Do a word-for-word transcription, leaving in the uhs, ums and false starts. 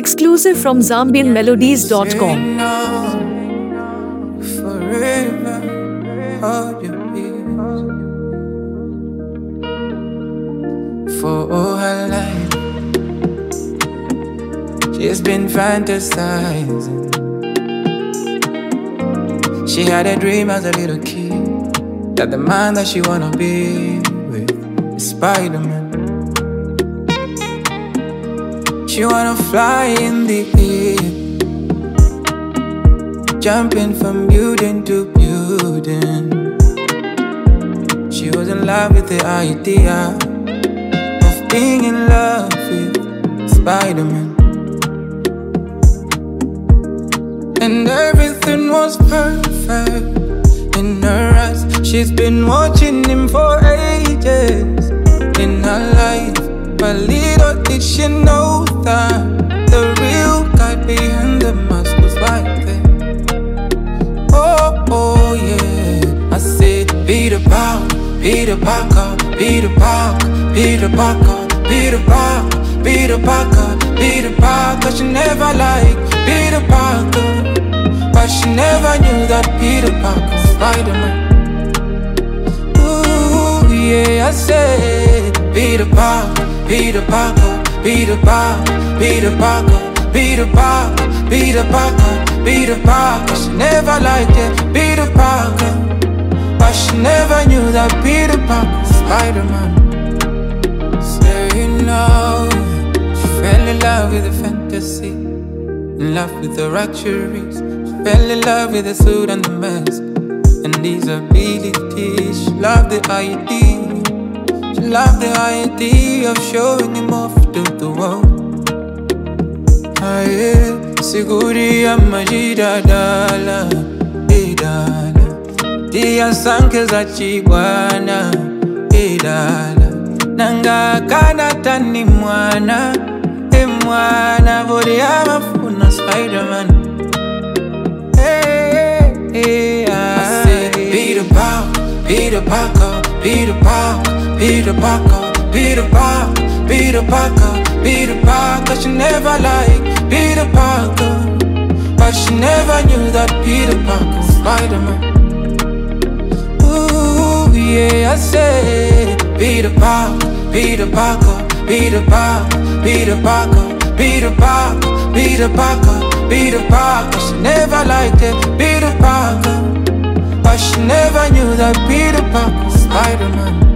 Exclusive from zambian melodies dot com. Forever hold your peace for all her life. She's been fantasizing. She had a dream as a little kid that the man that she wanna be with is Spider-Man. She wanna fly in the air, jumping from building to building. She was in love with the idea of being in love with Spider-Man. And everything was perfect in her eyes. She's been watching him for ages in her life, but little did she know that the real guy behind the mask was right there. Oh, oh yeah, I said Peter Parker, Peter Parker, Peter Parker, Peter Parker, Peter Parker, Peter Parker, Peter Parker. She never liked Peter Parker, but she never knew that Peter Parker was Spider-Man. Ooh yeah, I said Peter Parker, Peter Parker, Peter Parker, Peter Parker, Peter Parker, Peter Parker, Peter Parker. She never liked it, Peter Parker, but she never knew that Peter Parker was Spider-Man. Say no, she fell in love with the fantasy, in love with the luxuries. She fell in love with the suit and the mask and these abilities. She loved the idea, she loved the idea of showing him off to the world. Aye, siguri ya majida dala, idala. Dia sanke za chibwana, idala. Nanga kana tani mwana, e mwana. Bodi amafuna Spider-Man. Hey, hey, I said Peter Parker, Peter Parker, Peter Parker, Peter Parker, Peter Parker, Peter Parker, Peter Parker. She never liked Peter Parker, but she never knew that Peter Parker was Spider-Man. Ooh yeah, I said Peter Parker, Peter Parker, Peter Parker, Peter Parker, Peter Parker, Peter Parker, Peter Parker. She never liked it, Peter Parker, but she never knew that Peter Parker was Spider-Man.